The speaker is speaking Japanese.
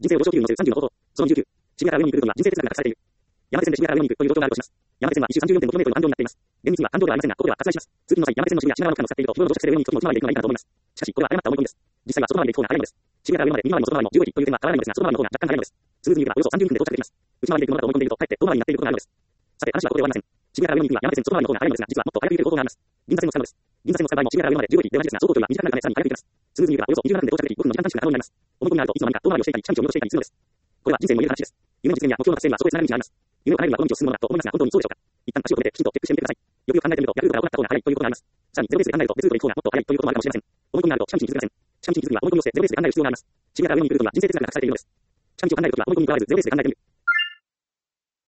人生を上昇気流の数30の方法。その29。渋谷から上に行くルートには人生哲学が隠されている。山手線で渋谷から上に行くという路上があるとします。山手線は一周 34.5km の安城になっています。厳密には安城ではありませんが、ここでは割愛します。通勤の際、山手線の渋谷品川の間を使っていると、日頃の直線で上に行くときも内回りで行くのがいいかなと思います。しかし、これは誤った思い込みです。実際は外回りで行く方が早いのです。渋谷から上まで右回りも外回りも15里という点は変わらないのですが、外回りの方が若干早いのです。スムーズに行けばおよそ30分で到着できます。内回りで行くものだと思い込んでいると、かえって遠回りになっていることがあるのです。さて、話はここで終わりません。渋谷から上に行くには山手線外回りの方が早いのですが、実はもっと早く行ける方法があります。銀座線を使うのです。銀座線を使う場合も渋谷から上まで15里で同じですが、走行距離は短くなるためさらに早く行けます。スムーズに行けばおよそ27分で到着でき、5分の時間短縮が可能になります。思い込みがあるといつの間にか遠回りをしていたり、近道を見落としていたりするのです。これは人生にも言える話です。夢の実現や目標の達成にはそこへ繋がる道があります。夢を叶えるにはこの道を進むものだと思いますが、本当にそうでしょうか。一旦足を止めてきちんとチェックしてみてください。よくよく考えてみると、ヤフーから行った方が早いということがあります。さらにゼロベースで考えると別ルートで行く方がもっと早いということもあるかもしれません。思い込みがあると近道に気づけません。近道に気づくには思い込みをしてゼロベースで考える必要があります。渋谷から上に行くルートには人生哲学が隠されているのです。近道を考えるときは思い込みに加わらずゼロベースで考えてみる。